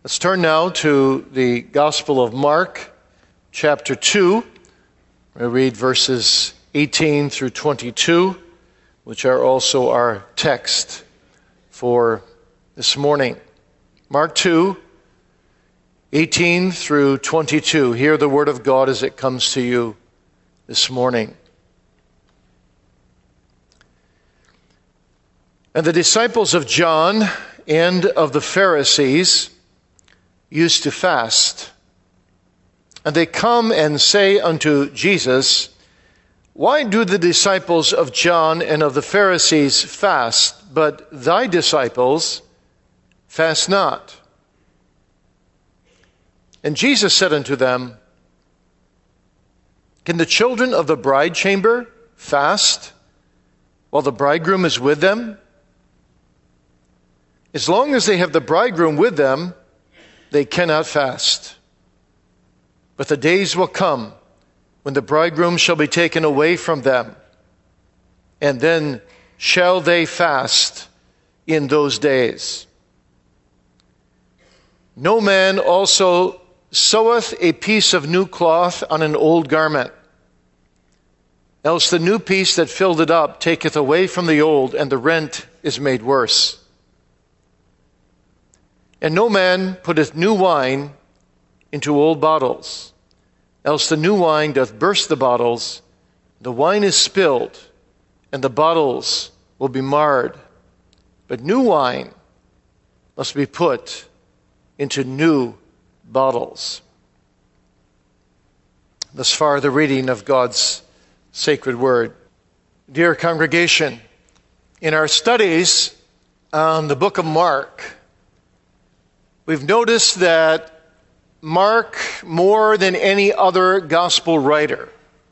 Let's turn now to the Gospel of Mark, chapter 2. I read verses 18 through 22, which are also our text for this morning. Mark 2, 18 through 22. Hear the word of God as it comes to you this morning. And the disciples of John and of the Pharisees used to fast. And they come and say unto Jesus, Why do the disciples of John and of the Pharisees fast, but thy disciples fast not? And Jesus said unto them, Can the children of the bride chamber fast while the bridegroom is with them? As long as they have the bridegroom with them, they cannot fast. But the days will come when the bridegroom shall be taken away from them, and then shall they fast in those days. No man also seweth a piece of new cloth on an old garment, else the new piece that filled it up taketh away from the old, and the rent is made worse. And no man putteth new wine into old bottles, else the new wine doth burst the bottles, the wine is spilled, and the bottles will be marred. But new wine must be put into new bottles. Thus far, the reading of God's sacred word. Dear congregation, in our studies on the book of Mark, we've noticed that Mark, more than any other gospel writer,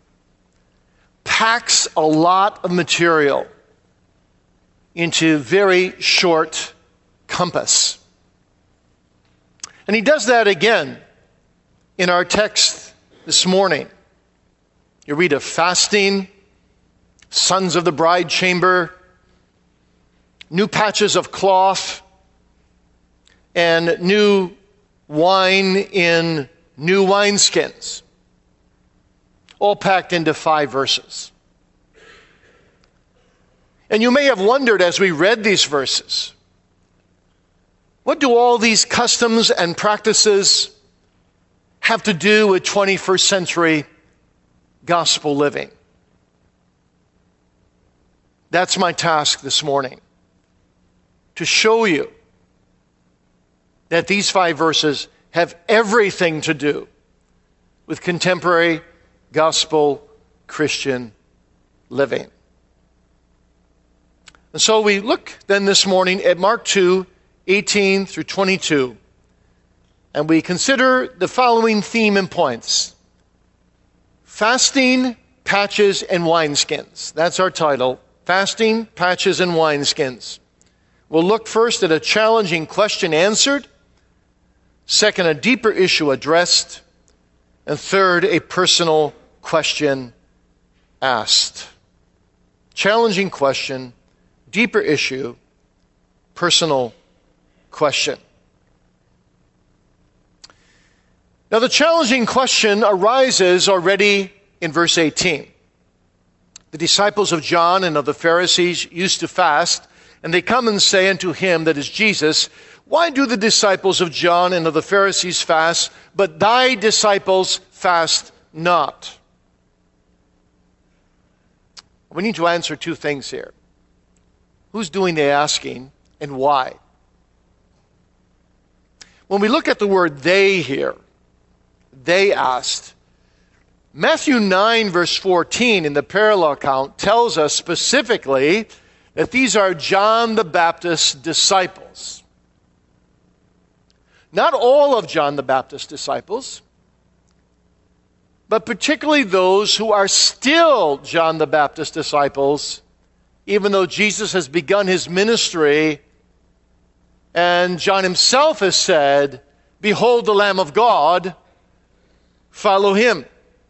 packs a lot of material into very short compass. And he does that again in our text this morning. You read of fasting, sons of the bride chamber, new patches of cloth, and new wine in new wineskins, all packed into 5 verses. And you may have wondered as we read these verses, what do all these customs and practices have to do with 21st century gospel living? That's my task this morning, to show you that these 5 verses have everything to do with contemporary gospel Christian living. And so we look then this morning at Mark 2, 18 through 22, and we consider the following theme and points. Fasting, patches, and wineskins. That's our title. Fasting, patches, and wineskins. We'll look first at a challenging question answered. Second, a deeper issue addressed. And third, a personal question asked. Challenging question, deeper issue, personal question. Now, the challenging question arises already in verse 18. The disciples of John and of the Pharisees used to fast, and they come and say unto him, that is Jesus, Why do the disciples of John and of the Pharisees fast, but thy disciples fast not? We need to answer 2 things here. Who's doing the asking and why? When we look at the word they here, they asked. Matthew 9 verse 14 in the parallel account tells us specifically that these are John the Baptist's disciples. Not all of John the Baptist's disciples, but particularly those who are still John the Baptist's disciples, even though Jesus has begun his ministry, and John himself has said, Behold the Lamb of God, follow him.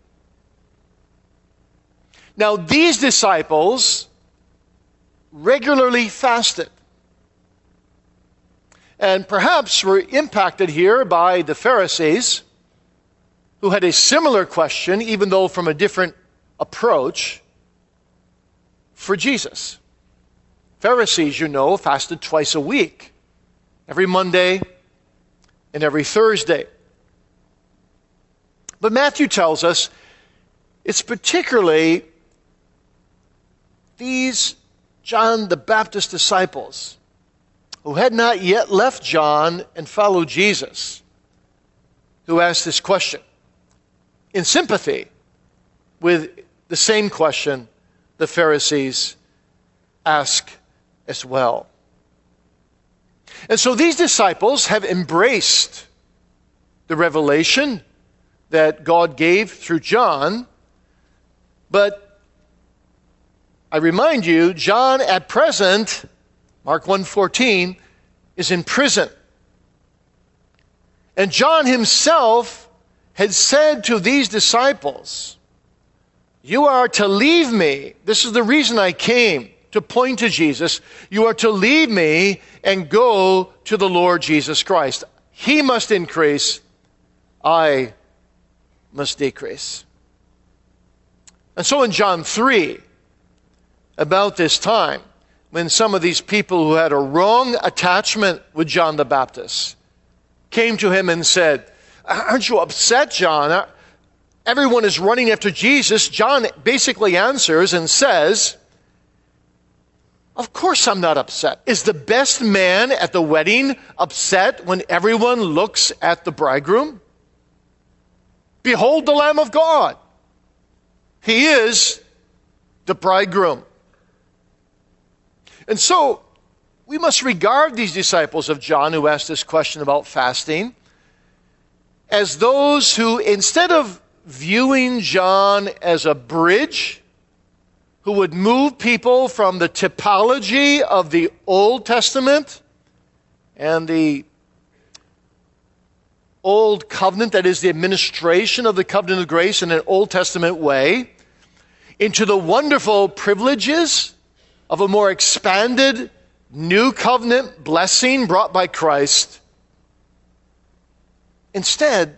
Now these disciples regularly fasted. and perhaps were impacted here by the Pharisees, who had a similar question, even though from a different approach, for Jesus. Pharisees, you know, fasted twice a week, every Monday and every Thursday. But Matthew tells us it's particularly these John the Baptist disciples who had not yet left John and followed Jesus who asked this question in sympathy with the same question the Pharisees ask as well. And so these disciples have embraced the revelation that God gave through John, but I remind you, John at present, Mark 1:14, is in prison. And John himself had said to these disciples, "You are to leave me." This is the reason I came, to point to Jesus. "You are to leave me and go to the Lord Jesus Christ. He must increase, I must decrease." And so in John 3, about this time, when some of these people who had a wrong attachment with John the Baptist came to him and said, "Aren't you upset, John? Everyone is running after Jesus." John basically answers and says, "Of course I'm not upset. Is the best man at the wedding upset when everyone looks at the bridegroom? Behold the Lamb of God. He is the bridegroom." And so we must regard these disciples of John who asked this question about fasting as those who, instead of viewing John as a bridge who would move people from the typology of the Old Testament and the Old Covenant, that is the administration of the covenant of grace in an Old Testament way, into the wonderful privileges of a more expanded new covenant blessing brought by Christ. Instead,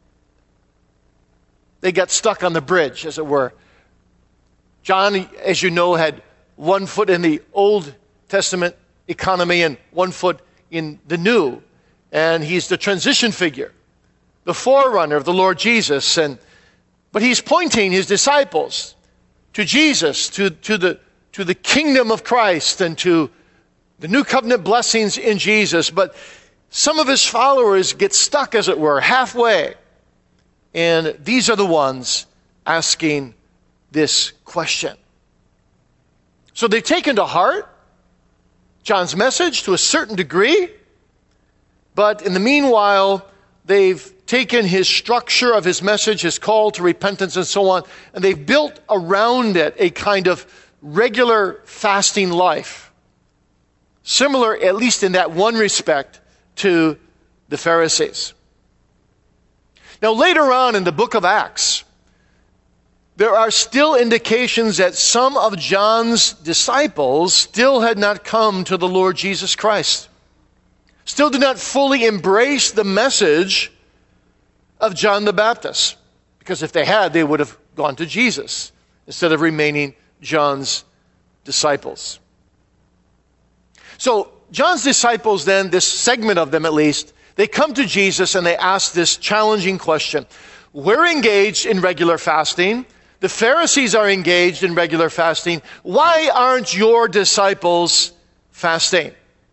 they got stuck on the bridge, as it were. John, as you know, had one foot in the Old Testament economy and one foot in the New. And he's the transition figure, the forerunner of the Lord Jesus. But he's pointing his disciples to Jesus, to the kingdom of Christ and to the new covenant blessings in Jesus. But some of his followers get stuck, as it were, halfway. And these are the ones asking this question. So they've taken to heart John's message to a certain degree, but in the meanwhile, they've taken his structure of his message, his call to repentance and so on, and they've built around it a kind of regular fasting life, similar, at least in that one respect, to the Pharisees. Now, later on in the book of Acts, there are still indications that some of John's disciples still had not come to the Lord Jesus Christ, still did not fully embrace the message of John the Baptist, because if they had, they would have gone to Jesus instead of remaining John's disciples. So John's disciples then, this segment of them at least, they come to Jesus and they ask this challenging question. We're engaged in regular fasting. The Pharisees are engaged in regular fasting. Why aren't your disciples fasting?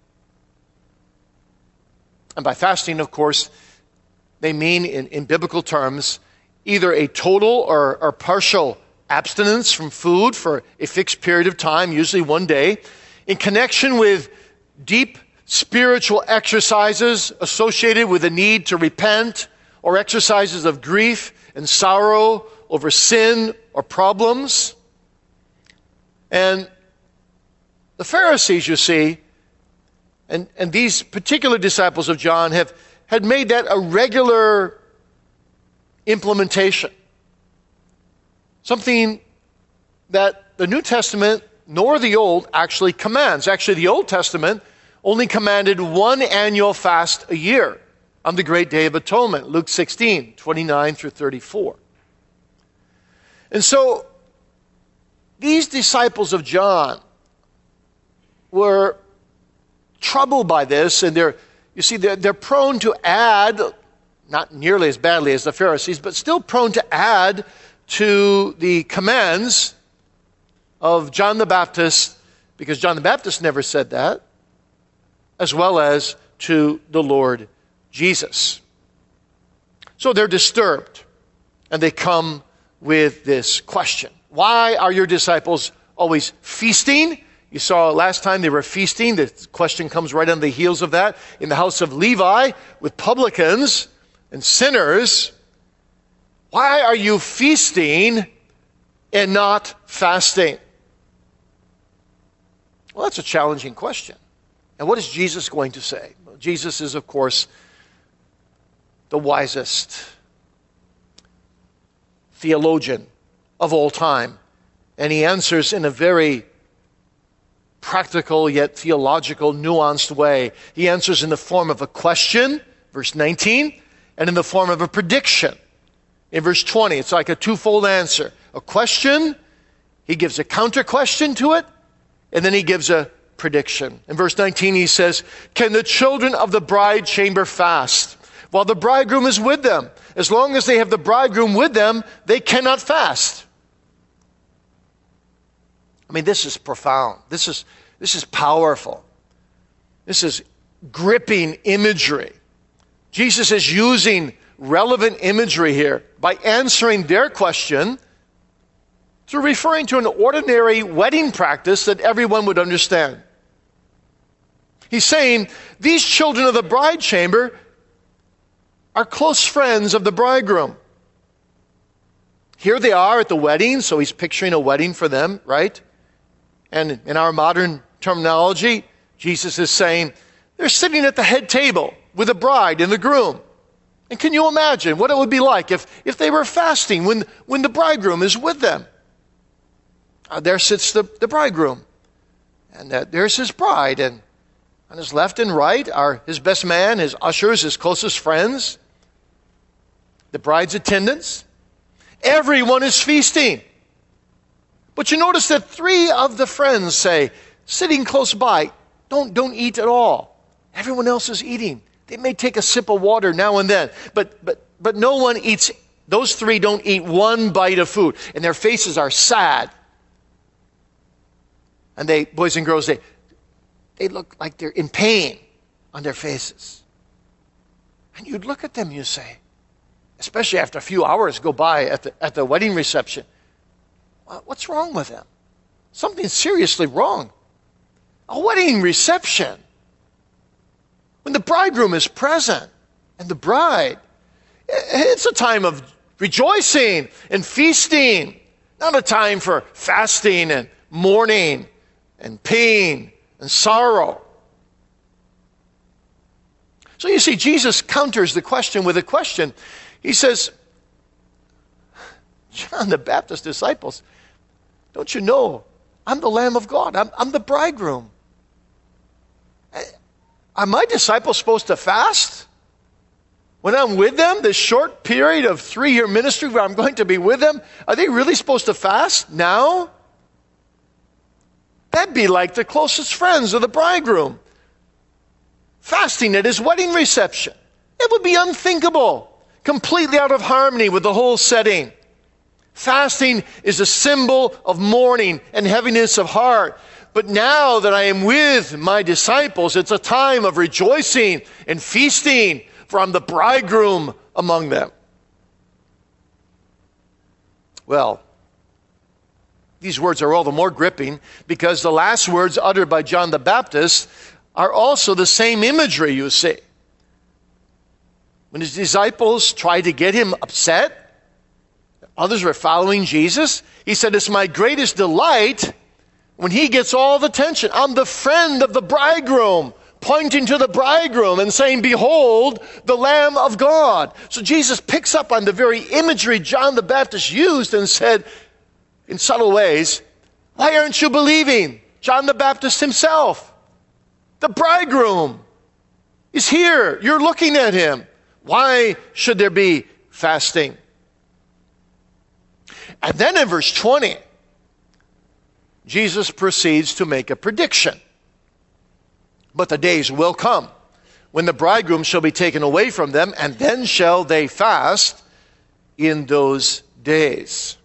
And by fasting, of course, they mean in biblical terms either a total or partial abstinence from food for a fixed period of time, usually one day, in connection with deep spiritual exercises associated with the need to repent, or exercises of grief and sorrow over sin or problems. And the Pharisees, you see, and these particular disciples of John had made that a regular implementation. Something that the New Testament nor the Old actually commands. Actually, the Old Testament only commanded one annual fast a year on the great day of atonement, Luke 16, 29 through 34. And so, these disciples of John were troubled by this, and they're prone to add, not nearly as badly as the Pharisees, but still prone to add to the commands of John the Baptist, because John the Baptist never said that, as well as to the Lord Jesus. So they're disturbed, and they come with this question. Why are your disciples always feasting? You saw last time they were feasting. The question comes right on the heels of that. In the house of Levi with publicans and sinners. Why are you feasting and not fasting? Well, that's a challenging question. And what is Jesus going to say? Well, Jesus is, of course, the wisest theologian of all time. And he answers in a very practical yet theological, nuanced way. He answers in the form of a question, verse 19, and in the form of a prediction. In verse 20, it's like a twofold answer. A question, he gives a counter question to it, and then he gives a prediction. In verse 19 he says, "Can the children of the bride chamber fast while the bridegroom is with them? As long as they have the bridegroom with them, they cannot fast." I mean, this is profound. This is powerful. This is gripping imagery. Jesus is using relevant imagery here by answering their question through referring to an ordinary wedding practice that everyone would understand. He's saying, these children of the bride chamber are close friends of the bridegroom. Here they are at the wedding, so he's picturing a wedding for them, right? And in our modern terminology, Jesus is saying, they're sitting at the head table with the bride and the groom. And can you imagine what it would be like if they were fasting when the bridegroom is with them? There sits the bridegroom, and there's his bride, and on his left and right are his best man, his ushers, his closest friends, the bride's attendants. Everyone is feasting. But you notice that 3 of the friends say, sitting close by, don't eat at all. Everyone else is eating. They may take a sip of water now and then, but no one eats. Those 3 don't eat one bite of food, and their faces are sad. And they, boys and girls, they look like they're in pain on their faces. And you'd look at them and you say, especially after a few hours go by at the wedding reception, what's wrong with them? Something's seriously wrong. A wedding reception, when the bridegroom is present and the bride, it's a time of rejoicing and feasting, not a time for fasting and mourning and pain and sorrow. So you see, Jesus counters the question with a question. He says, John the Baptist's disciples, don't you know, I'm the Lamb of God. I'm the bridegroom. Are my disciples supposed to fast? When I'm with them, this short period of 3-year ministry where I'm going to be with them, are they really supposed to fast now? That'd be like the closest friends of the bridegroom fasting at his wedding reception. It would be unthinkable, completely out of harmony with the whole setting. Fasting is a symbol of mourning and heaviness of heart. But now that I am with my disciples, it's a time of rejoicing and feasting, for I'm the bridegroom among them. Well, these words are all the more gripping because the last words uttered by John the Baptist are also the same imagery, you see. When his disciples tried to get him upset, others were following Jesus, he said, it's my greatest delight when he gets all the attention. I'm the friend of the bridegroom, pointing to the bridegroom and saying, behold, the Lamb of God. So Jesus picks up on the very imagery John the Baptist used and said, in subtle ways, why aren't you believing John the Baptist himself? The bridegroom is here. You're looking at him. Why should there be fasting? And then in verse 20, Jesus proceeds to make a prediction. But the days will come when the bridegroom shall be taken away from them, and then shall they fast in those days.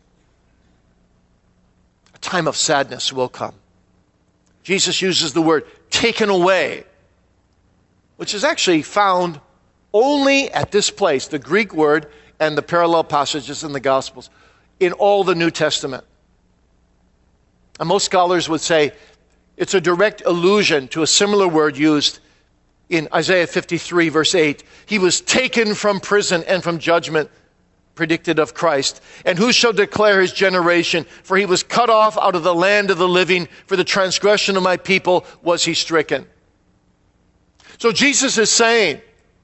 A time of sadness will come. Jesus uses the word taken away, which is actually found only at this place, the Greek word and the parallel passages in the Gospels, in all the New Testament. And most scholars would say it's a direct allusion to a similar word used in Isaiah 53, verse 8. He was taken from prison and from judgment, predicted of Christ. And who shall declare his generation? For he was cut off out of the land of the living. For the transgression of my people was he stricken. So Jesus is saying,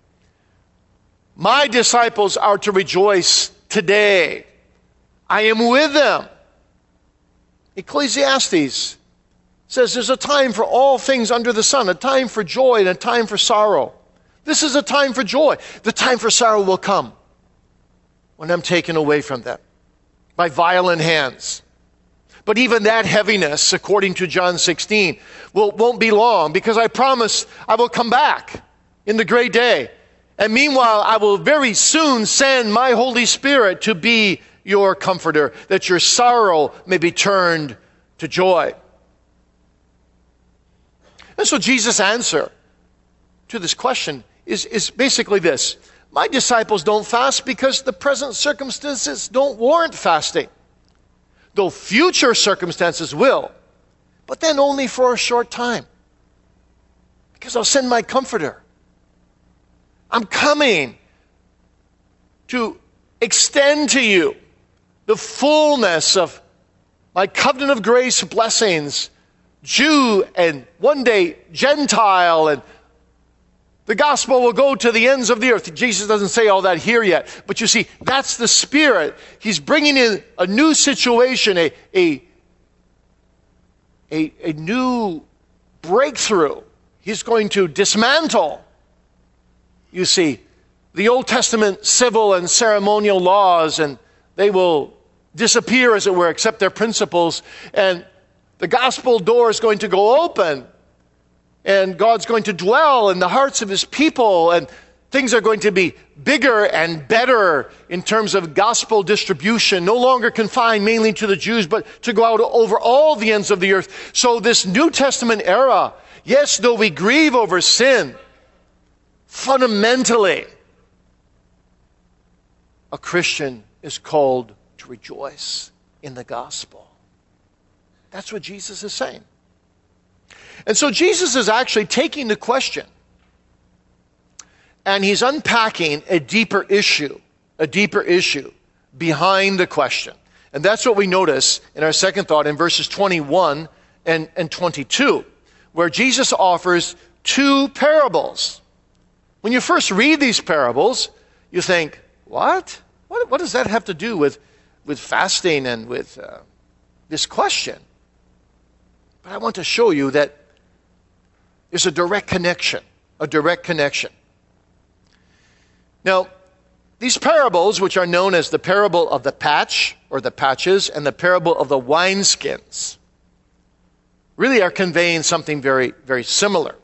my disciples are to rejoice today. I am with them. Ecclesiastes says there's a time for all things under the sun, a time for joy and a time for sorrow. This is a time for joy. The time for sorrow will come when I'm taken away from them by violent hands. But even that heaviness, according to John 16, won't be long, because I promise I will come back in the great day. And meanwhile, I will very soon send my Holy Spirit to be your comforter, that your sorrow may be turned to joy. And so Jesus' answer to this question is basically this. My disciples don't fast because the present circumstances don't warrant fasting. Though future circumstances will, but then only for a short time. Because I'll send my comforter. I'm coming to extend to you the fullness of my covenant of grace blessings, Jew and one day Gentile, and the gospel will go to the ends of the earth. Jesus doesn't say all that here yet, but you see, that's the Spirit. He's bringing in a new situation, a new breakthrough. He's going to dismantle, you see, the Old Testament civil and ceremonial laws, and they will disappear, as it were, except their principles. And the gospel door is going to go open. And God's going to dwell in the hearts of his people. And things are going to be bigger and better in terms of gospel distribution. No longer confined mainly to the Jews, but to go out over all the ends of the earth. So this New Testament era, yes, though we grieve over sin, fundamentally, a Christian is called to rejoice in the gospel. That's what Jesus is saying. And so Jesus is actually taking the question and he's unpacking a deeper issue behind the question. And that's what we notice in our second thought in verses 21 and 22, where Jesus offers two parables. When you first read these parables, you think, what? What does that have to do with fasting and with this question? But I want to show you that there's a direct connection. Now, these parables, which are known as the parable of the patch or the patches and the parable of the wineskins, really are conveying something very, very similar.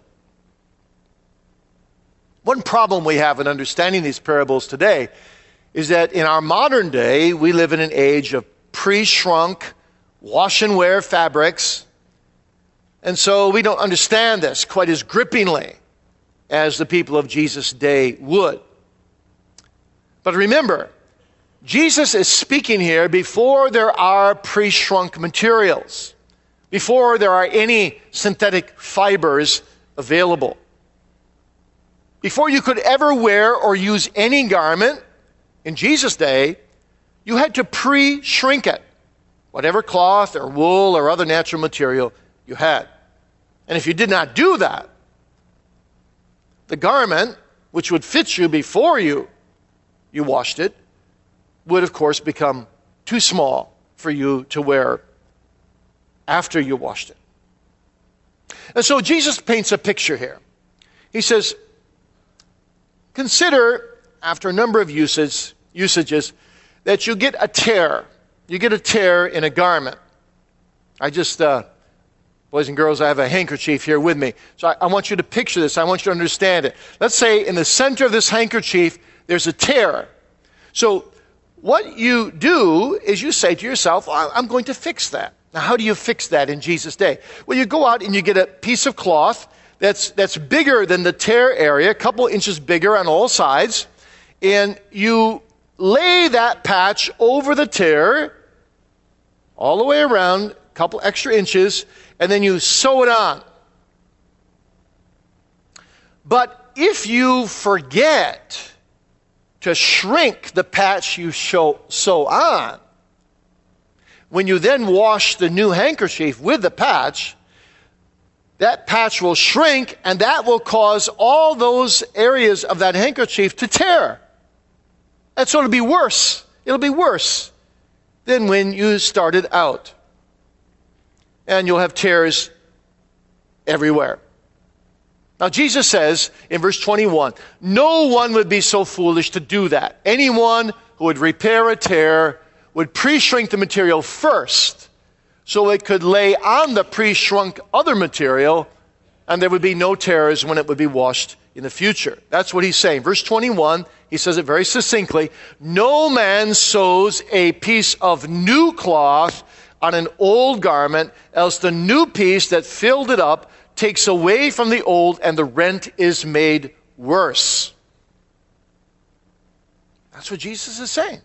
One problem we have in understanding these parables today is that in our modern day, we live in an age of pre-shrunk, wash and wear fabrics. And so we don't understand this quite as grippingly as the people of Jesus' day would. But remember, Jesus is speaking here before there are pre-shrunk materials, before there are any synthetic fibers available. Before you could ever wear or use any garment, in Jesus' day, you had to pre-shrink it, whatever cloth or wool or other natural material you had. And if you did not do that, the garment, which would fit you before you washed it, would of course become too small for you to wear after you washed it. And so Jesus paints a picture here. He says, consider, after a number of usages, that you get a tear. You get a tear in a garment. Boys and girls, I have a handkerchief here with me. So I want you to picture this. I want you to understand it. Let's say in the center of this handkerchief, there's a tear. So what you do is you say to yourself, I'm going to fix that. Now, how do you fix that in Jesus' day? Well, you go out and you get a piece of cloth that's bigger than the tear area, a couple inches bigger on all sides, and you lay that patch over the tear all the way around, a couple extra inches, and then you sew it on. But if you forget to shrink the patch you sew on, when you then wash the new handkerchief with the patch, that patch will shrink, and that will cause all those areas of that handkerchief to tear. And so it'll be worse. It'll be worse than when you started out. And you'll have tears everywhere. Now, Jesus says in verse 21, no one would be so foolish to do that. Anyone who would repair a tear would pre-shrink the material first, so it could lay on the pre-shrunk other material, and there would be no tears when it would be washed in the future. That's what he's saying. Verse 21, he says it very succinctly, no man sews a piece of new cloth on an old garment, else the new piece that filled it up takes away from the old, and the rent is made worse. That's what Jesus is saying.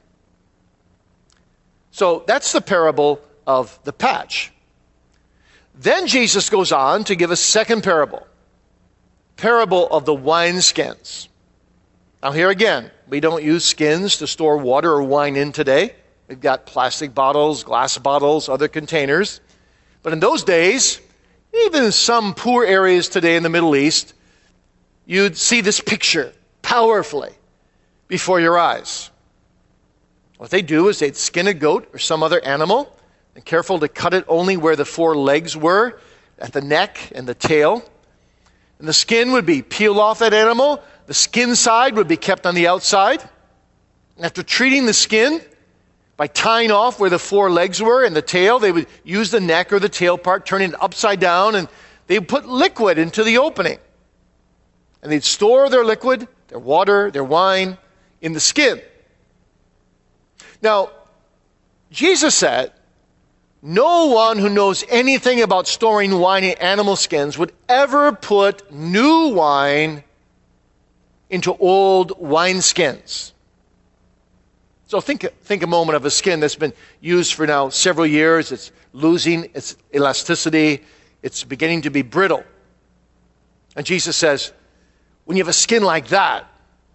So that's the parable of the patch. Then Jesus goes on to give a second parable of the wineskins. Now here again, we don't use skins to store water or wine in today. We've got plastic bottles, glass bottles, other containers. But in those days, even in some poor areas today in the Middle East, you'd see this picture powerfully before your eyes. What they do is they'd skin a goat or some other animal, and careful to cut it only where the four legs were, at the neck and the tail. And the skin would be peeled off that animal. The skin side would be kept on the outside. And after treating the skin, by tying off where the four legs were and the tail, they would use the neck or the tail part, turning it upside down, and they would put liquid into the opening. And they'd store their liquid, their water, their wine, in the skin. Now, Jesus said, no one who knows anything about storing wine in animal skins would ever put new wine into old wineskins. So think a moment of a skin that's been used for now several years. It's losing its elasticity. It's beginning to be brittle. And Jesus says, when you have a skin like that,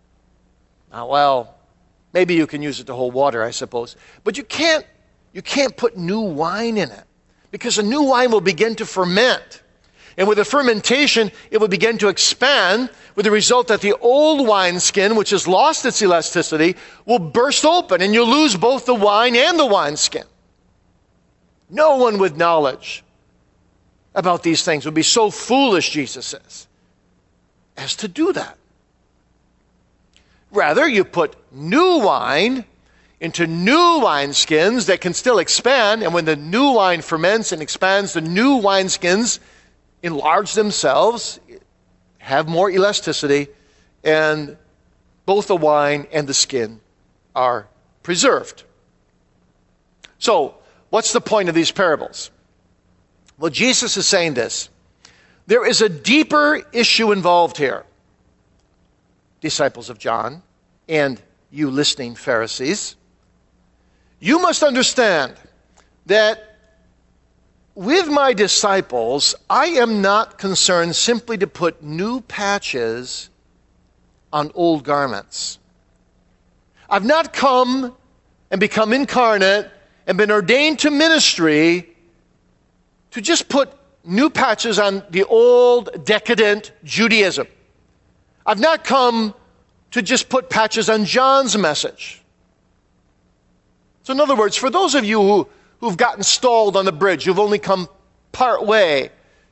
maybe you can use it to hold water, I suppose. But you can't put new wine in it, because a new wine will begin to ferment. And with the fermentation, it will begin to expand, with the result that the old wineskin, which has lost its elasticity, will burst open, and you'll lose both the wine and the wineskin. No one with knowledge about these things would be so foolish, Jesus says, as to do that. Rather, you put new wine into new wineskins that can still expand, and when the new wine ferments and expands, the new wineskins enlarge themselves, have more elasticity, and both the wine and the skin are preserved. So, what's the point of these parables? Well, Jesus is saying this. There is a deeper issue involved here. Disciples of John, and you listening Pharisees, you must understand that with my disciples, I am not concerned simply to put new patches on old garments. I've not come and become incarnate and been ordained to ministry to just put new patches on the old decadent Judaism. I've not come to just put patches on John's message. So in other words, for those of you who've gotten stalled on the bridge, you've only come part way,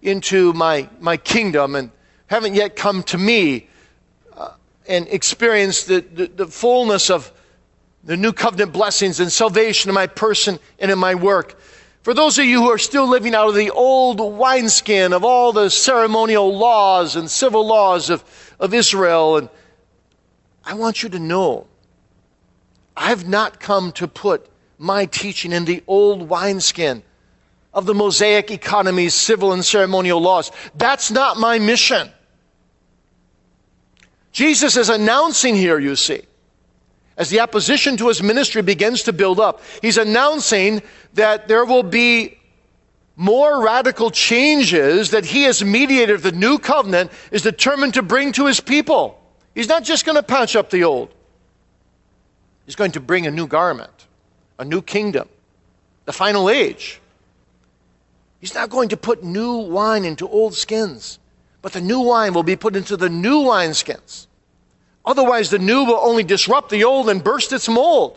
into my kingdom and haven't yet come to me and experienced the fullness of the new covenant blessings and salvation in my person and in my work. For those of you who are still living out of the old wineskin of all the ceremonial laws and civil laws of Israel, and I want you to know, I've not come to put my teaching in the old wineskin of the Mosaic economy's civil and ceremonial laws. That's not my mission. Jesus is announcing here, you see, as the opposition to his ministry begins to build up, he's announcing that there will be more radical changes that he, as mediator of the new covenant, is determined to bring to his people. He's not just going to patch up the old. He's going to bring a new garment, a new kingdom, the final age. He's not going to put new wine into old skins, but the new wine will be put into the new wineskins. Otherwise, the new will only disrupt the old and burst its mold.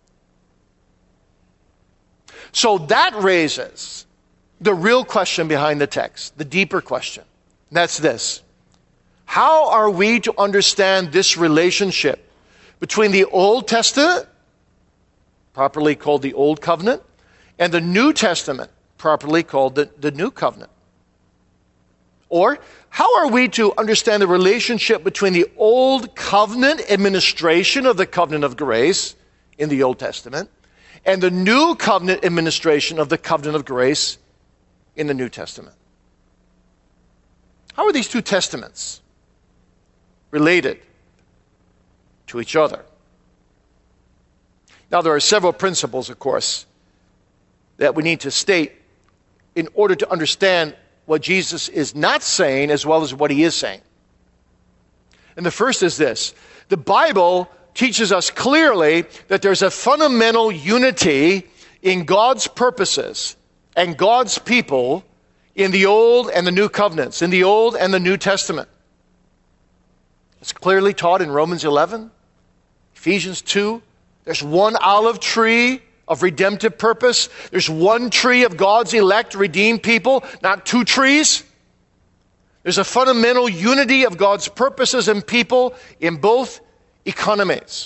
So that raises the real question behind the text, the deeper question. That's this. How are we to understand this relationship between the Old Testament, properly called the Old Covenant, and the New Testament, properly called the New Covenant? Or, how are we to understand the relationship between the Old Covenant administration of the covenant of grace in the Old Testament and the New Covenant administration of the covenant of grace in the New Testament? How are these two testaments related to each other? Now, there are several principles, of course, that we need to state in order to understand what Jesus is not saying as well as what he is saying. And the first is this. The Bible teaches us clearly that there's a fundamental unity in God's purposes and God's people in the Old and the New Covenants, in the Old and the New Testament. It's clearly taught in Romans 11, Ephesians 2. There's one olive tree of redemptive purpose. There's one tree of God's elect, redeemed people, not two trees. There's a fundamental unity of God's purposes and people in both economies.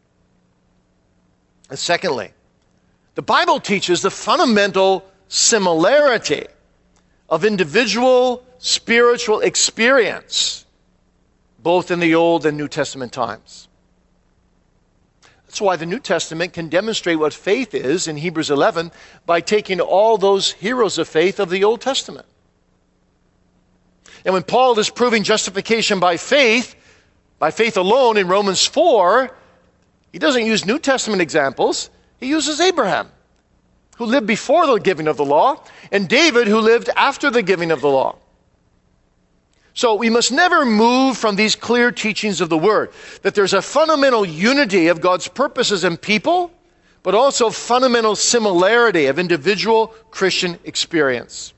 And secondly, the Bible teaches the fundamental similarity of individual spiritual experience, both in the Old and New Testament times. That's why the New Testament can demonstrate what faith is in Hebrews 11 by taking all those heroes of faith of the Old Testament. And when Paul is proving justification by faith alone in Romans 4, he doesn't use New Testament examples. He uses Abraham, who lived before the giving of the law, and David, who lived after the giving of the law. So we must never move from these clear teachings of the Word, that there's a fundamental unity of God's purposes and people, but also fundamental similarity of individual Christian experience.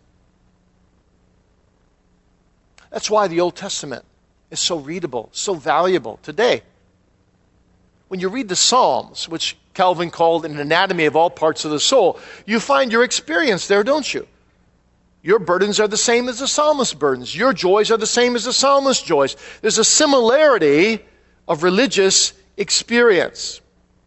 That's why the Old Testament is so readable, so valuable today. When you read the Psalms, which Calvin called an anatomy of all parts of the soul, you find your experience there, don't you? Your burdens are the same as the psalmist's burdens. Your joys are the same as the psalmist's joys. There's a similarity of religious experience.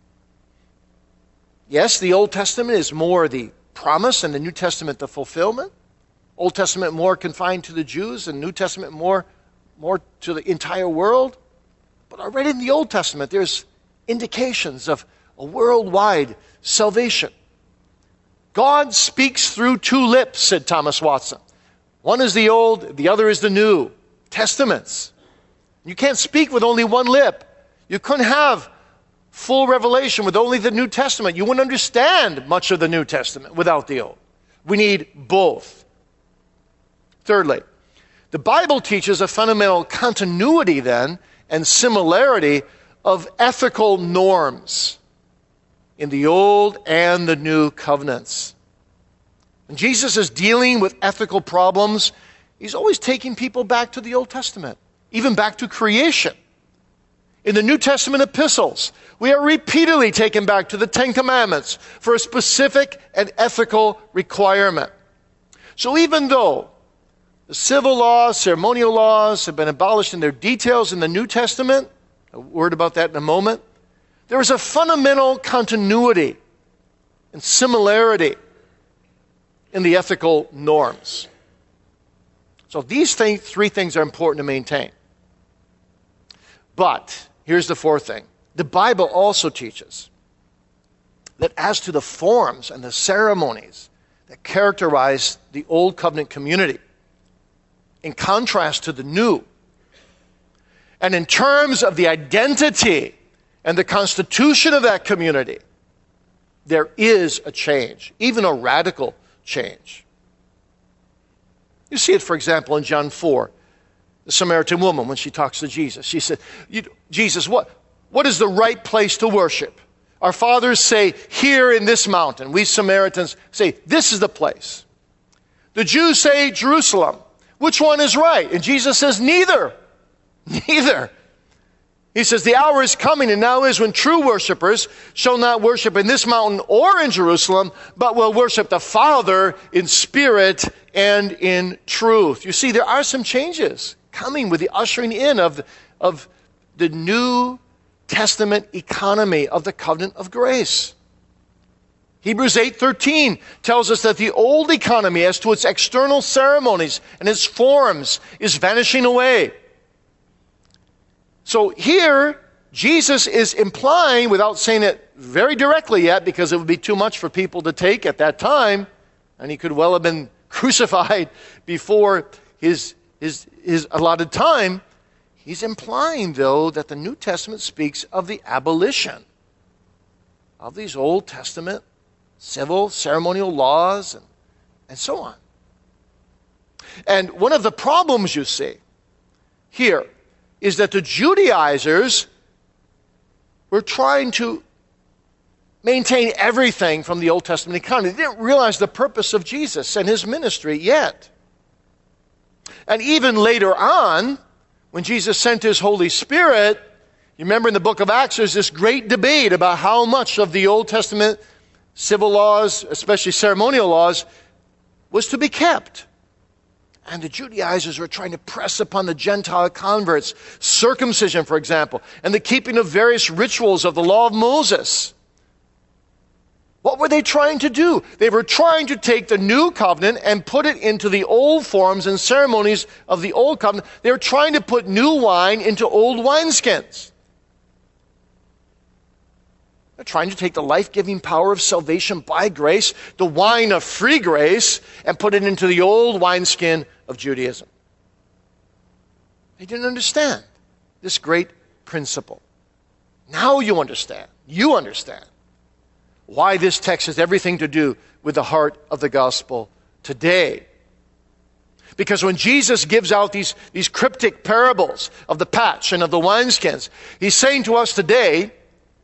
Yes, the Old Testament is more the promise and the New Testament the fulfillment. Old Testament more confined to the Jews and New Testament more to the entire world. But already in the Old Testament there's indications of a worldwide salvation. God speaks through two lips, said Thomas Watson. One is the Old, the other is the New Testaments. You can't speak with only one lip. You couldn't have full revelation with only the New Testament. You wouldn't understand much of the New Testament without the Old. We need both. Thirdly, the Bible teaches a fundamental continuity then and similarity of ethical norms in the Old and the New Covenants. When Jesus is dealing with ethical problems, he's always taking people back to the Old Testament, even back to creation. In the New Testament epistles, we are repeatedly taken back to the Ten Commandments for a specific and ethical requirement. So even though The civil laws, ceremonial laws have been abolished in their details in the New Testament. A word about that in a moment. There is a fundamental continuity and similarity in the ethical norms. So these three things are important to maintain. But here's the fourth thing. The Bible also teaches that as to the forms and the ceremonies that characterize the Old Covenant community, in contrast to the New, and in terms of the identity and the constitution of that community, there is a change, even a radical change. You see it, for example, in John 4, the Samaritan woman, when she talks to Jesus. She said, Jesus, what is the right place to worship? Our fathers say, here in this mountain. We Samaritans say, this is the place. The Jews say, Jerusalem. Which one is right? And Jesus says, neither. Neither. He says, the hour is coming and now is when true worshipers shall not worship in this mountain or in Jerusalem, but will worship the Father in spirit and in truth. You see, there are some changes coming with the ushering in of the New Testament economy of the covenant of grace. Hebrews 8:13 tells us that the old economy as to its external ceremonies and its forms is vanishing away. So here, Jesus is implying, without saying it very directly yet, because it would be too much for people to take at that time, and he could well have been crucified before his allotted time. He's implying, though, that the New Testament speaks of the abolition of these Old Testament civil, ceremonial laws, and so on. And one of the problems you see here is that the Judaizers were trying to maintain everything from the Old Testament economy. They didn't realize the purpose of Jesus and his ministry yet. And even later on, when Jesus sent his Holy Spirit, you remember in the book of Acts, there's this great debate about how much of the Old Testament civil laws, especially ceremonial laws, was to be kept. And the Judaizers were trying to press upon the Gentile converts, circumcision, for example, and the keeping of various rituals of the law of Moses. What were they trying to do? They were trying to take the new covenant and put it into the old forms and ceremonies of the old covenant. They were trying to put new wine into old wineskins. They're trying to take the life-giving power of salvation by grace, the wine of free grace, and put it into the old wineskin of Judaism. They didn't understand this great principle. Now you understand. You understand why this text has everything to do with the heart of the gospel today. Because when Jesus gives out these cryptic parables of the patch and of the wineskins, he's saying to us today,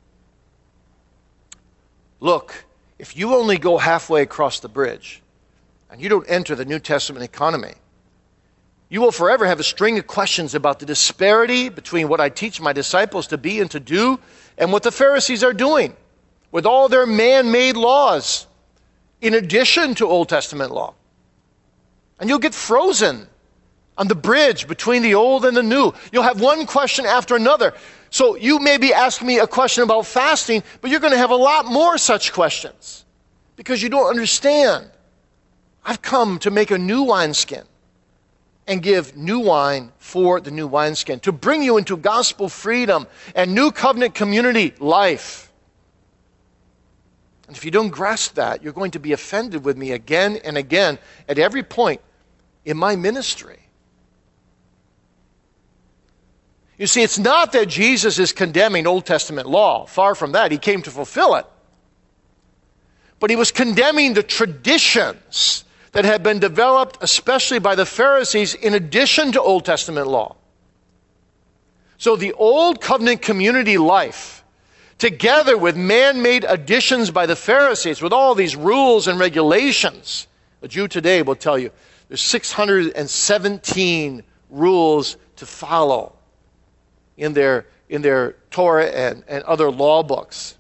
look, if you only go halfway across the bridge and you don't enter the New Testament economy, you will forever have a string of questions about the disparity between what I teach my disciples to be and to do and what the Pharisees are doing with all their man-made laws in addition to Old Testament law. And you'll get frozen on the bridge between the old and the new. You'll have one question after another. So you may be asking me a question about fasting, but you're going to have a lot more such questions because you don't understand. I've come to make a new wineskin and give new wine for the new wineskin, to bring you into gospel freedom and new covenant community life. And if you don't grasp that, you're going to be offended with me again and again at every point in my ministry. You see, it's not that Jesus is condemning Old Testament law. Far from that. He came to fulfill it. But he was condemning the traditions that had been developed, especially by the Pharisees, in addition to Old Testament law. So the Old Covenant community life, together with man-made additions by the Pharisees, with all these rules and regulations, a Jew today will tell you there's 617 rules to follow in their Torah and other law books.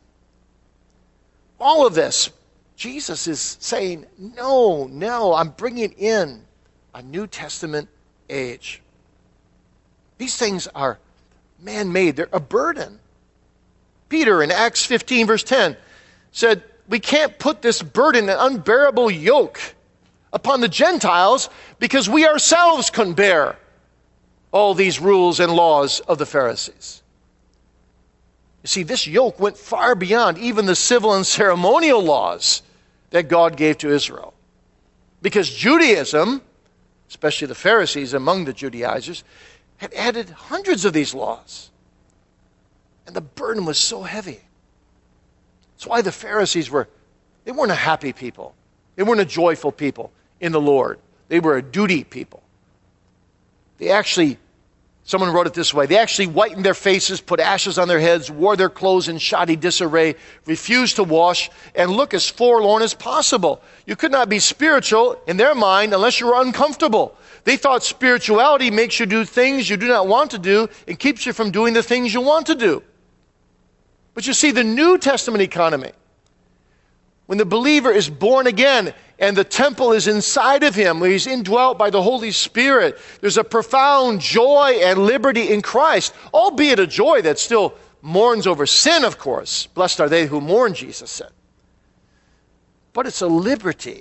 All of this, Jesus is saying, no, I'm bringing in a New Testament age. These things are man-made. They're a burden. Peter in Acts 15 verse 10 said, we can't put this burden, an unbearable yoke upon the Gentiles because we ourselves couldn't bear all these rules and laws of the Pharisees. You see, this yoke went far beyond even the civil and ceremonial laws that God gave to Israel. Because Judaism, especially the Pharisees among the Judaizers, had added hundreds of these laws. And the burden was so heavy. That's why the Pharisees weren't a happy people. They weren't a joyful people in the Lord. They were a duty people. Someone wrote it this way, they actually whitened their faces, put ashes on their heads, wore their clothes in shoddy disarray, refused to wash, and look as forlorn as possible. You could not be spiritual in their mind unless you were uncomfortable. They thought spirituality makes you do things you do not want to do and keeps you from doing the things you want to do. But you see, the New Testament economy, when the believer is born again and the temple is inside of him, when he's indwelt by the Holy Spirit, there's a profound joy and liberty in Christ, albeit a joy that still mourns over sin, of course. Blessed are they who mourn, Jesus said. But it's a liberty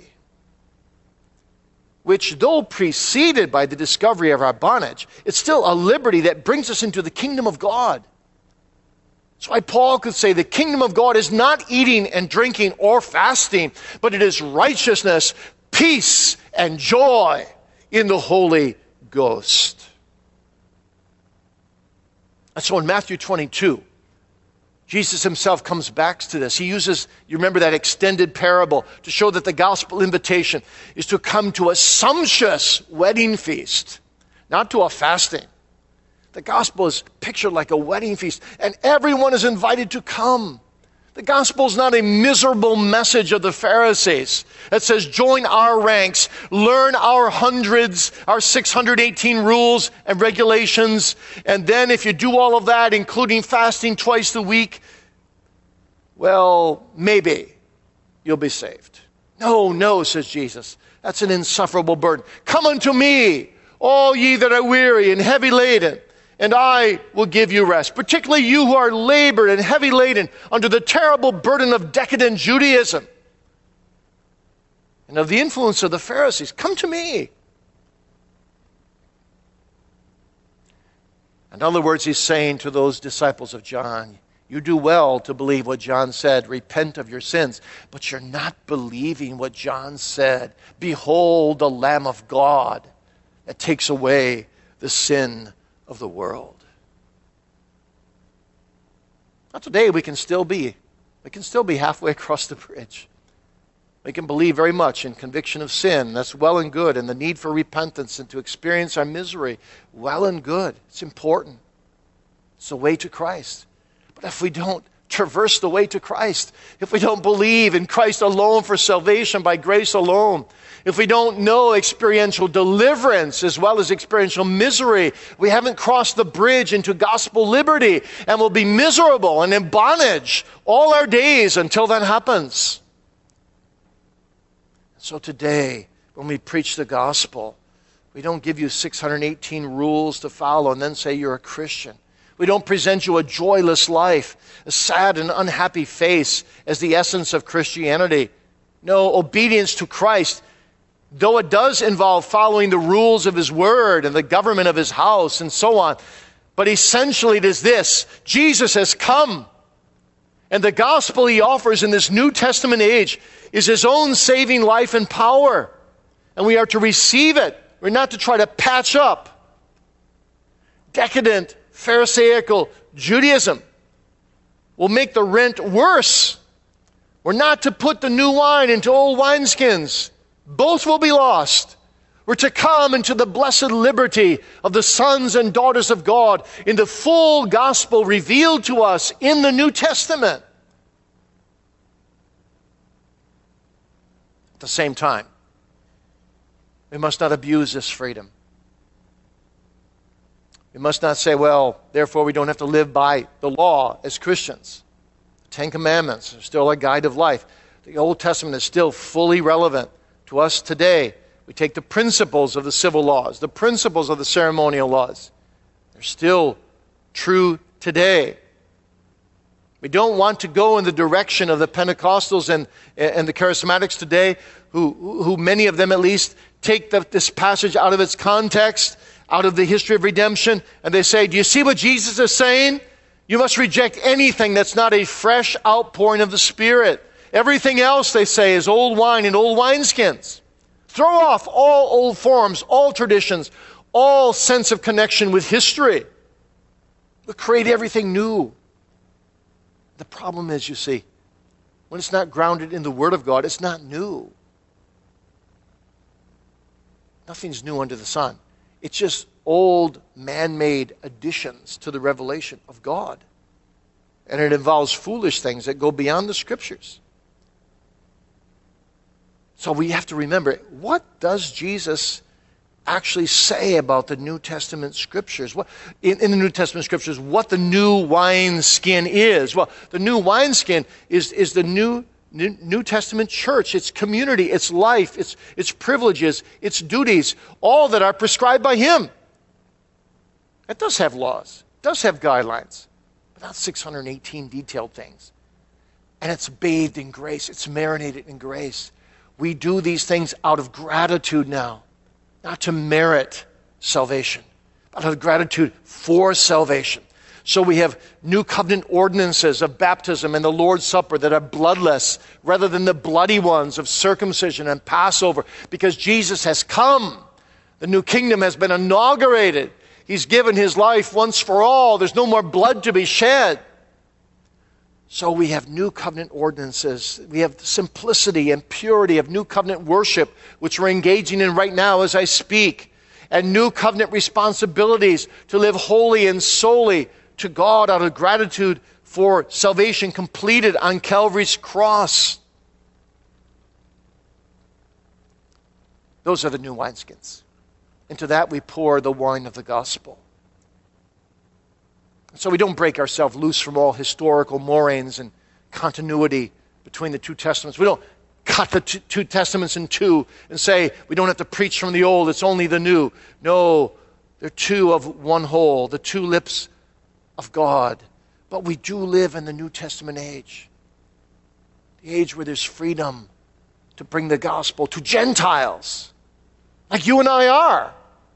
which, though preceded by the discovery of our bondage, it's still a liberty that brings us into the kingdom of God. That's why Paul could say the kingdom of God is not eating and drinking or fasting, but it is righteousness, peace, and joy in the Holy Ghost. And so in Matthew 22, Jesus himself comes back to this. He uses, you remember that extended parable to show that the gospel invitation is to come to a sumptuous wedding feast, not to a fasting. The gospel is pictured like a wedding feast, and everyone is invited to come. The gospel is not a miserable message of the Pharisees that says, join our ranks, learn our hundreds, our 618 rules and regulations, and then if you do all of that, including fasting twice a week, well, maybe you'll be saved. No, says Jesus. That's an insufferable burden. Come unto me, all ye that are weary and heavy laden, and I will give you rest. Particularly you who are labored and heavy laden under the terrible burden of decadent Judaism and of the influence of the Pharisees. Come to me. In other words, he's saying to those disciples of John, you do well to believe what John said, repent of your sins, but you're not believing what John said. Behold the Lamb of God that takes away the sin of the world. Now today we can still be halfway across the bridge. We can believe very much in conviction of sin. That's well and good. And the need for repentance and to experience our misery. Well and good. It's important. It's the way to Christ. But if we don't traverse the way to Christ, if we don't believe in Christ alone for salvation by grace alone, if we don't know experiential deliverance as well as experiential misery, we haven't crossed the bridge into gospel liberty and will be miserable and in bondage all our days until that happens. So today, when we preach the gospel, we don't give you 618 rules to follow and then say you're a Christian. We don't present you a joyless life, a sad and unhappy face as the essence of Christianity. No, obedience to Christ, though it does involve following the rules of His Word and the government of His house and so on, but essentially it is this: Jesus has come, and the gospel He offers in this New Testament age is His own saving life and power, and we are to receive it. We're not to try to patch up decadent, Pharisaical Judaism. Will make the rent worse. We're not to put the new wine into old wineskins. Both will be lost. We're to come into the blessed liberty of the sons and daughters of God in the full gospel revealed to us in the New Testament. At the same time, we must not abuse this freedom. We must not say, well, therefore we don't have to live by the law as Christians. The Ten Commandments are still a guide of life. The Old Testament is still fully relevant to us today. We take the principles of the civil laws, the principles of the ceremonial laws. They're still true today. We don't want to go in the direction of the Pentecostals and the Charismatics today, who many of them at least take this passage out of its context, out of the history of redemption, and they say, do you see what Jesus is saying? You must reject anything that's not a fresh outpouring of the Spirit. Everything else, they say, is old wine and old wineskins. Throw off all old forms, all traditions, all sense of connection with history. But create everything new. The problem is, you see, when it's not grounded in the Word of God, it's not new. Nothing's new under the sun. It's just old man-made additions to the revelation of God. And it involves foolish things that go beyond the Scriptures. So we have to remember, what does Jesus actually say about the New Testament Scriptures? In the New Testament Scriptures, what the new wineskin is? Well, the new wineskin is the New Testament church, its community, its life, its privileges, its duties, all that are prescribed by Him. It does have laws, it does have guidelines, but not 618 detailed things. And it's bathed in grace, it's marinated in grace. We do these things out of gratitude now. Not to merit salvation, but out of gratitude for salvation. So we have new covenant ordinances of baptism and the Lord's Supper that are bloodless rather than the bloody ones of circumcision and Passover, because Jesus has come. The new kingdom has been inaugurated. He's given His life once for all. There's no more blood to be shed. So we have new covenant ordinances. We have the simplicity and purity of new covenant worship, which we're engaging in right now as I speak. And new covenant responsibilities to live wholly and solely to God out of gratitude for salvation completed on Calvary's cross. Those are the new wineskins. Into that we pour the wine of the gospel. So we don't break ourselves loose from all historical moraines and continuity between the two testaments. We don't cut the two testaments in two and say we don't have to preach from the old, it's only the new. No, they're two of one whole, the two lips of God. But we do live in the New Testament age. The age where there's freedom to bring the gospel to Gentiles, like you and I are.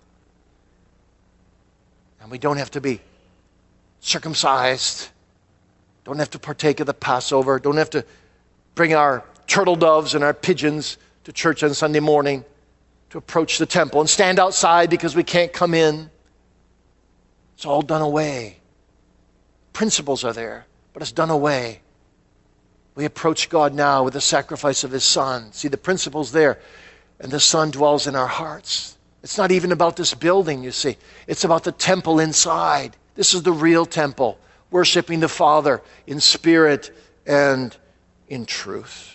And we don't have to be circumcised, don't have to partake of the Passover, don't have to bring our turtle doves and our pigeons to church on Sunday morning to approach the temple and stand outside because we can't come in. It's all done away. Principles are there, but it's done away. We approach God now with the sacrifice of His Son. See, the principle's there, and the Son dwells in our hearts. It's not even about this building, you see. It's about the temple inside. This is the real temple, worshiping the Father in spirit and in truth.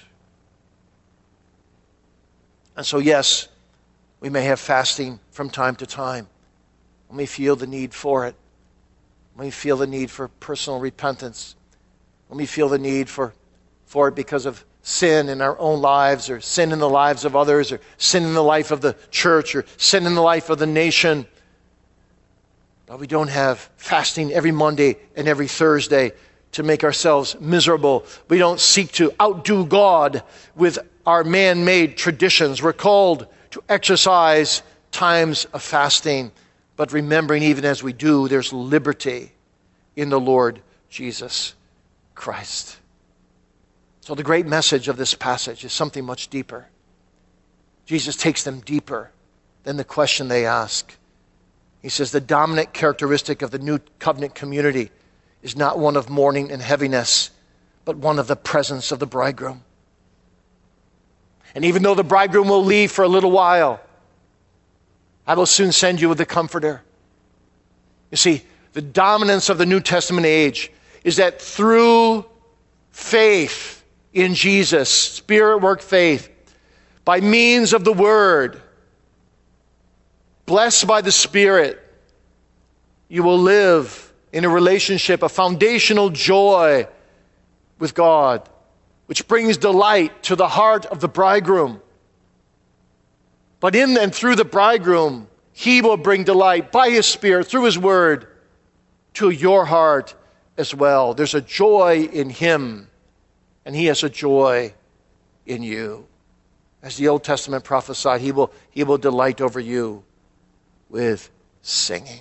And so, yes, we may have fasting from time to time. When we feel the need for it. When we feel the need for personal repentance. When we feel the need for it because of sin in our own lives, or sin in the lives of others, or sin in the life of the church, or sin in the life of the nation. But we don't have fasting every Monday and every Thursday to make ourselves miserable. We don't seek to outdo God with our man-made traditions. We're called to exercise times of fasting, but remembering even as we do, there's liberty in the Lord Jesus Christ. So the great message of this passage is something much deeper. Jesus takes them deeper than the question they ask. He says the dominant characteristic of the new covenant community is not one of mourning and heaviness, but one of the presence of the bridegroom. And even though the bridegroom will leave for a little while, I will soon send you with the Comforter. You see, the dominance of the New Testament age is that through faith in Jesus, Spirit-work faith, by means of the Word, blessed by the Spirit, you will live in a relationship, a foundational joy with God, which brings delight to the heart of the bridegroom. But in and through the bridegroom, he will bring delight by his Spirit, through his word, to your heart as well. There's a joy in him, and he has a joy in you. As the Old Testament prophesied, he will delight over you with singing.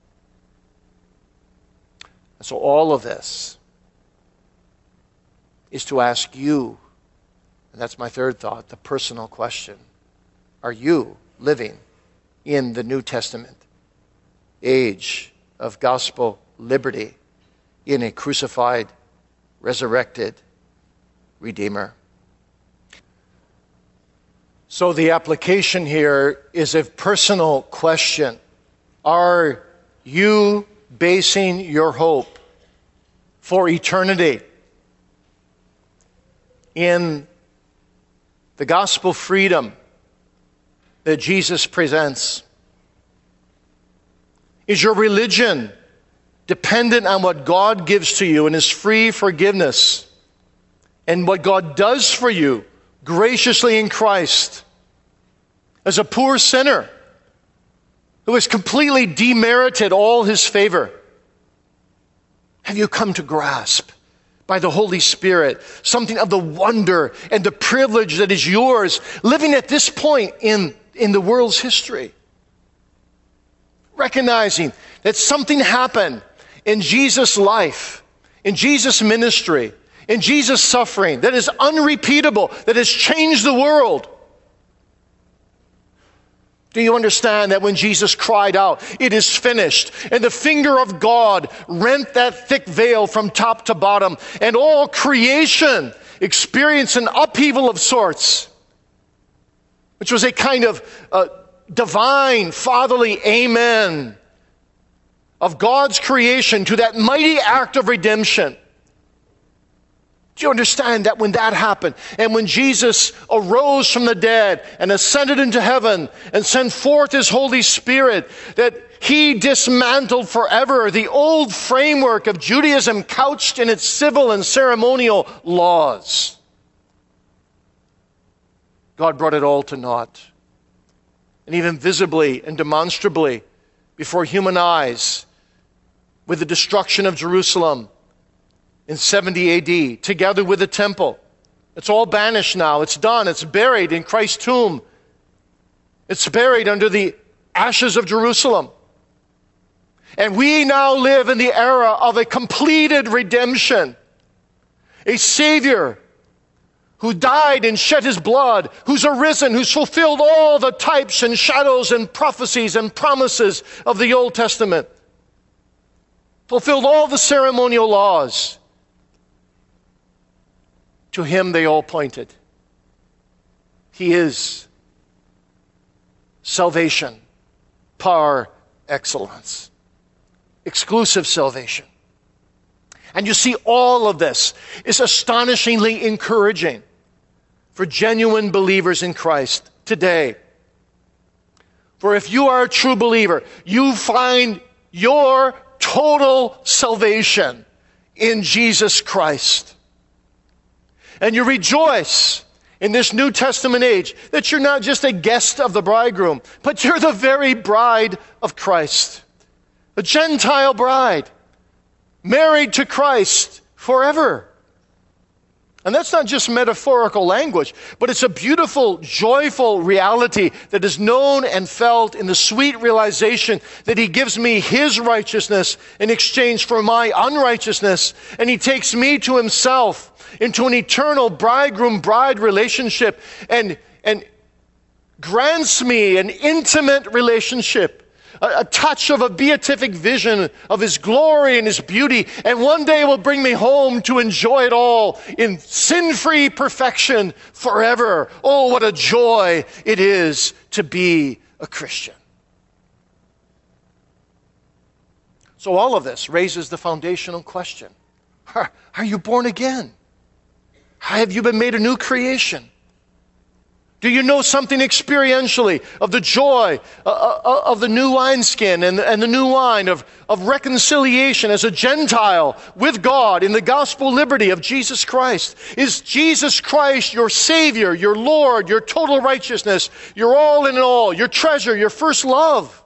And so all of this is to ask you, and that's my third thought, the personal question. Are you living in the New Testament age of gospel liberty in a crucified, resurrected Redeemer? So the application here is a personal question. Are you basing your hope for eternity in the gospel freedom that Jesus presents? Is your religion dependent on what God gives to you and His free forgiveness and what God does for you graciously in Christ as a poor sinner who has completely demerited all His favor? Have you come to grasp by the Holy Spirit something of the wonder and the privilege that is yours living at this point in the world's history? Recognizing that something happened in Jesus' life, in Jesus' ministry, in Jesus' suffering that is unrepeatable, that has changed the world. Do you understand that when Jesus cried out, "It is finished," and the finger of God rent that thick veil from top to bottom, and all creation experienced an upheaval of sorts, which was a kind of divine, fatherly amen of God's creation to that mighty act of redemption? Do you understand that when that happened, and when Jesus arose from the dead and ascended into heaven and sent forth His Holy Spirit, that He dismantled forever the old framework of Judaism couched in its civil and ceremonial laws? God brought it all to naught. And even visibly and demonstrably before human eyes, with the destruction of Jerusalem in 70 A.D., together with the temple. It's all banished now. It's done. It's buried in Christ's tomb. It's buried under the ashes of Jerusalem. And we now live in the era of a completed redemption. A Savior who died and shed His blood, who's arisen, who's fulfilled all the types and shadows and prophecies and promises of the Old Testament. Fulfilled all the ceremonial laws. To Him they all pointed. He is salvation par excellence. Exclusive salvation. And you see, all of this is astonishingly encouraging for genuine believers in Christ today. For if you are a true believer, you find your total salvation in Jesus Christ. And you rejoice in this New Testament age that you're not just a guest of the bridegroom, but you're the very bride of Christ. A Gentile bride, married to Christ forever. And that's not just metaphorical language, but it's a beautiful, joyful reality that is known and felt in the sweet realization that He gives me His righteousness in exchange for my unrighteousness, and He takes me to Himself into an eternal bridegroom-bride relationship and grants me an intimate relationship, a touch of a beatific vision of His glory and His beauty, and one day will bring me home to enjoy it all in sin-free perfection forever. Oh, what a joy it is to be a Christian. So all of this raises the foundational question. Are you born again? Have you been made a new creation? Do you know something experientially of the joy of the new wineskin and the new wine of reconciliation as a Gentile with God in the gospel liberty of Jesus Christ? Is Jesus Christ your Savior, your Lord, your total righteousness, your all in all, your treasure, your first love?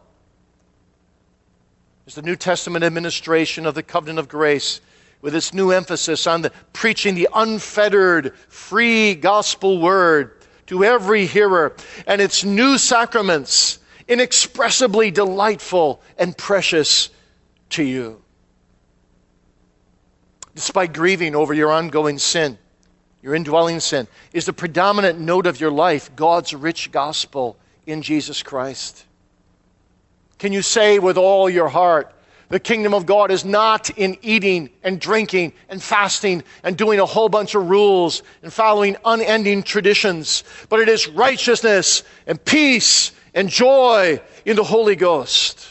Is the New Testament administration of the covenant of grace, with its new emphasis on preaching the unfettered, free gospel word to every hearer, and its new sacraments, inexpressibly delightful and precious to you? Despite grieving over your ongoing sin, your indwelling sin, is the predominant note of your life God's rich gospel in Jesus Christ? Can you say with all your heart, the kingdom of God is not in eating and drinking and fasting and doing a whole bunch of rules and following unending traditions, but it is righteousness and peace and joy in the Holy Ghost?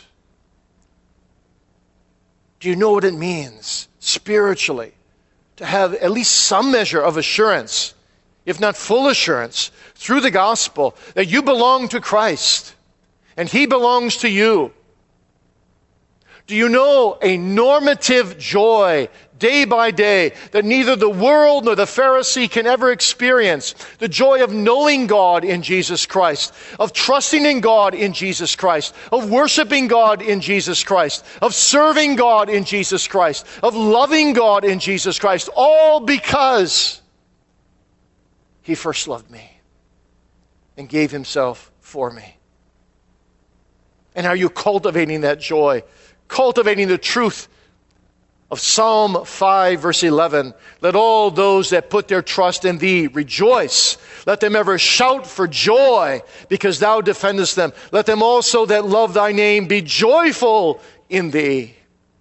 Do you know what it means spiritually to have at least some measure of assurance, if not full assurance, through the gospel that you belong to Christ and He belongs to you? Do you know a normative joy day by day that neither the world nor the Pharisee can ever experience? The joy of knowing God in Jesus Christ, of trusting in God in Jesus Christ, of worshiping God in Jesus Christ, of serving God in Jesus Christ, of loving God in Jesus Christ, all because He first loved me and gave Himself for me. And are you cultivating that joy? Cultivating the truth of Psalm 5, verse 11. Let all those that put their trust in Thee rejoice. Let them ever shout for joy, because Thou defendest them. Let them also that love Thy name be joyful in Thee.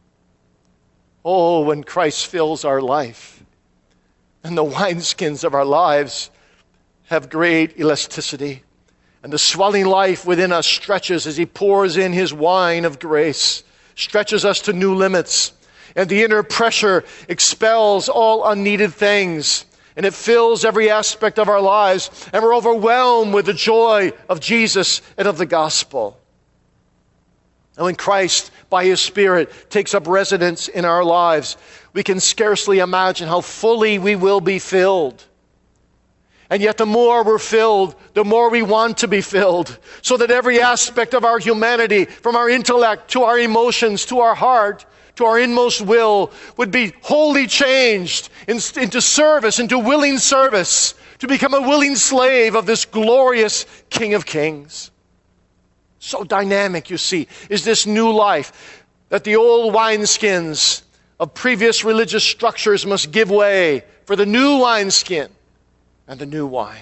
Oh, when Christ fills our life, and the wineskins of our lives have great elasticity, and the swelling life within us stretches as He pours in His wine of grace, stretches us to new limits, and the inner pressure expels all unneeded things, and it fills every aspect of our lives, and we're overwhelmed with the joy of Jesus and of the gospel. And when Christ, by His Spirit, takes up residence in our lives, we can scarcely imagine how fully we will be filled. And yet the more we're filled, the more we want to be filled, so that every aspect of our humanity, from our intellect to our emotions to our heart to our inmost will, would be wholly changed into service, into willing service, to become a willing slave of this glorious King of Kings. So dynamic, you see, is this new life that the old wineskins of previous religious structures must give way for the new wineskin and the new wine.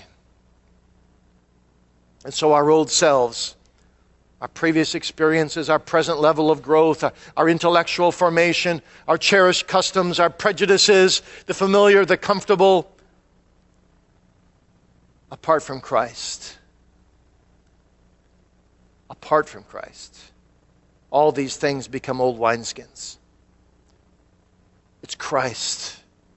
And so our old selves, our previous experiences, our present level of growth, our intellectual formation, our cherished customs, our prejudices, the familiar, the comfortable, apart from Christ, all these things become old wineskins. It's Christ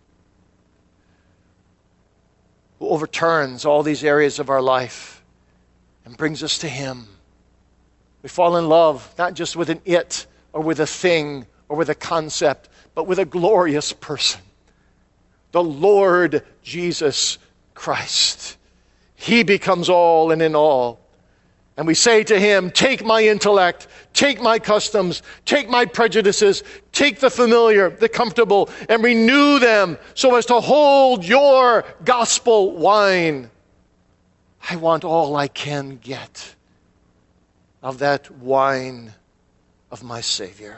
who overturns all these areas of our life and brings us to Him. We fall in love not just with an it or with a thing or with a concept, but with a glorious person, the Lord Jesus Christ. He becomes all and in all. And we say to Him, take my intellect, take my customs, take my prejudices, take the familiar, the comfortable, and renew them so as to hold your gospel wine. I want all I can get of that wine of my Savior.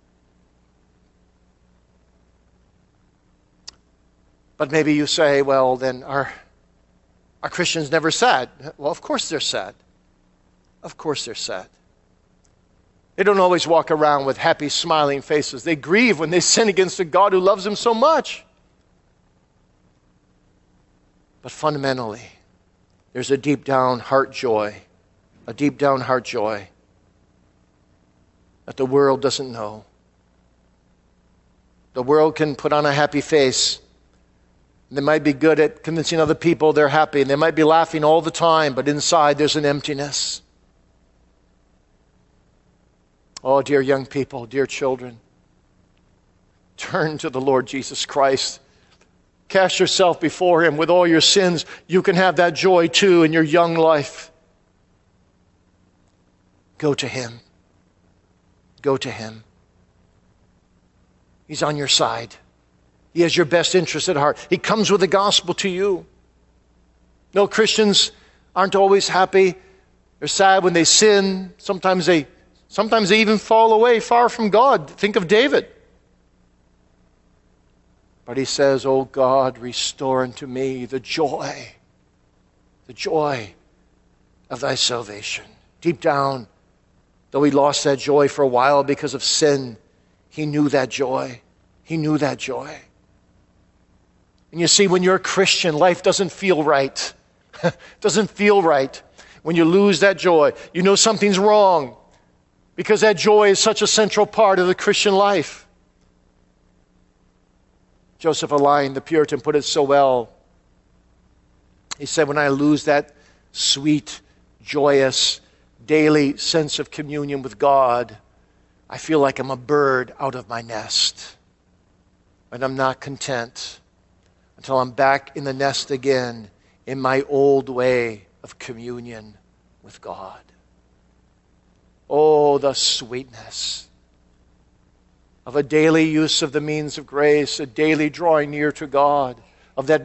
But maybe you say, well, then are Christians never sad? Well, of course they're sad. Of course they're sad. They don't always walk around with happy, smiling faces. They grieve when they sin against a God who loves them so much. But fundamentally, there's a deep down heart joy, that the world doesn't know. The world can put on a happy face, They might be good at convincing other people they're happy, and they might be laughing all the time, but inside there's an emptiness. Oh, dear young people, dear children, turn to the Lord Jesus Christ. Cast yourself before Him with all your sins. You can have that joy too in your young life. Go to Him. Go to Him. He's on your side. He has your best interest at heart. He comes with the gospel to you. No, Christians aren't always happy. They're sad when they sin. Sometimes they even fall away far from God. Think of David. But he says, "Oh God, restore unto me the joy of thy salvation." Deep down, though he lost that joy for a while because of sin, he knew that joy. He knew that joy. And you see, when you're a Christian, life doesn't feel right. Doesn't feel right. When you lose that joy, you know something's wrong, because that joy is such a central part of the Christian life. Joseph Alleine, the Puritan, put it so well. He said, when I lose that sweet, joyous, daily sense of communion with God, I feel like I'm a bird out of my nest. And I'm not content until I'm back in the nest again in my old way of communion with God. Oh, the sweetness of a daily use of the means of grace, a daily drawing near to God, of that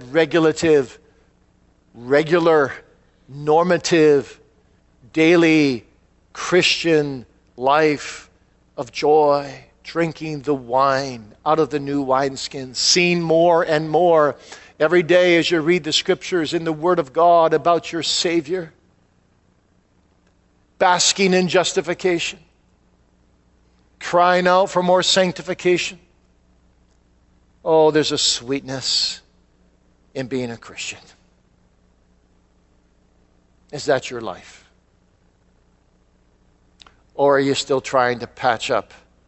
regular, normative, daily Christian life of joy, drinking the wine out of the new wineskin, seen more and more every day as you read the Scriptures in the Word of God about your Savior, basking in justification, crying out for more sanctification. Oh, there's a sweetness in being a Christian. Is that your life? Or are you still trying to patch up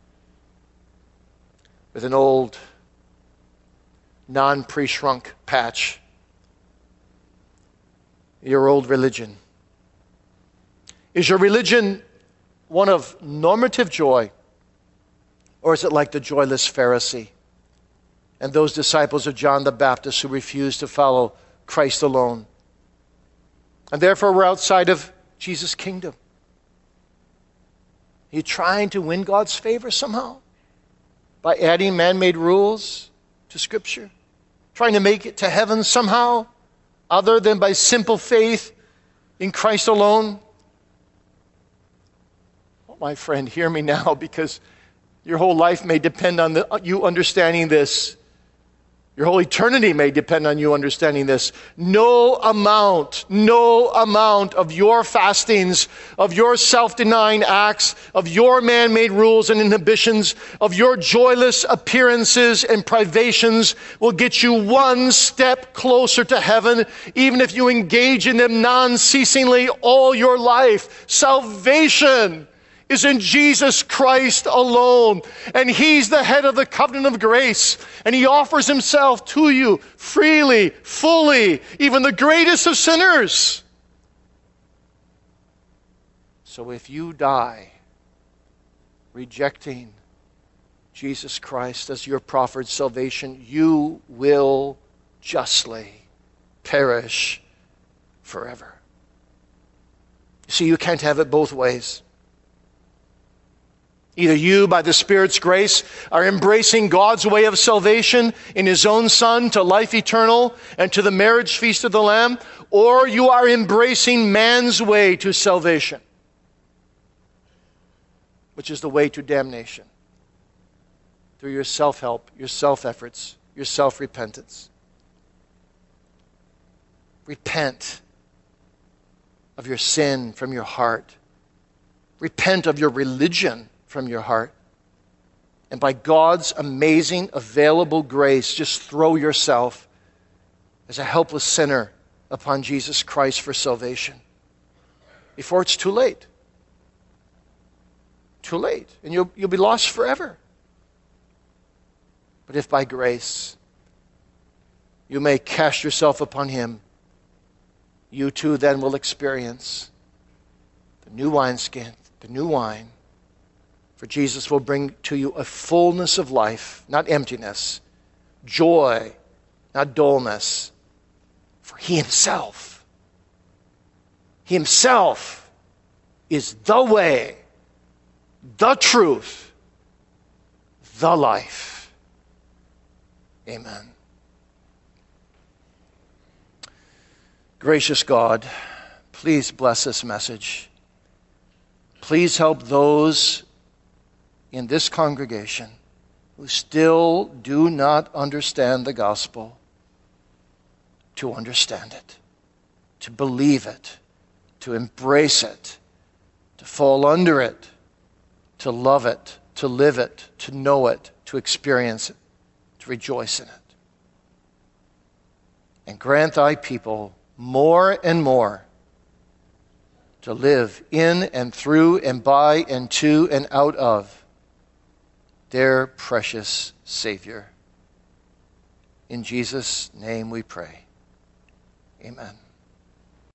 with an old, non-pre-shrunk patch? Your old religion. Is your religion one of normative joy? Or is it like the joyless Pharisee and those disciples of John the Baptist who refused to follow Christ alone? And therefore we're outside of Jesus' kingdom. Are you trying to win God's favor somehow? By adding man-made rules to Scripture? Trying to make it to heaven somehow, other than by simple faith in Christ alone? Oh, my friend, hear me now, because your whole life may depend on you understanding this. Your whole eternity may depend on you understanding this. No amount of your fastings, of your self-denying acts, of your man-made rules and inhibitions, of your joyless appearances and privations will get you one step closer to heaven, even if you engage in them non-ceasingly all your life. Salvation is in Jesus Christ alone. And He's the head of the covenant of grace. And He offers Himself to you freely, fully, even the greatest of sinners. So if you die rejecting Jesus Christ as your proffered salvation, you will justly perish forever. See, you can't have it both ways. Either you, by the Spirit's grace, are embracing God's way of salvation in His own Son to life eternal and to the marriage feast of the Lamb, or you are embracing man's way to salvation, which is the way to damnation, through your self-help, your self-efforts, your self-repentance. Repent of your sin from your heart. Repent of your religion from your heart. And by God's amazing available grace, just throw yourself as a helpless sinner upon Jesus Christ for salvation before it's too late. Too late. And you'll be lost forever. But if by grace you may cast yourself upon him. You too then will experience the new wineskin, the new wine. For Jesus will bring to you a fullness of life, not emptiness, joy, not dullness. For he himself is the way, the truth, the life. Amen. Gracious God, please bless this message. Please help those in this congregation who still do not understand the gospel to understand it, to believe it, to embrace it, to fall under it, to love it, to live it, to know it, to experience it, to rejoice in it. And grant thy people more and more to live in and through and by and to and out of their precious Savior. In Jesus' name we pray. Amen.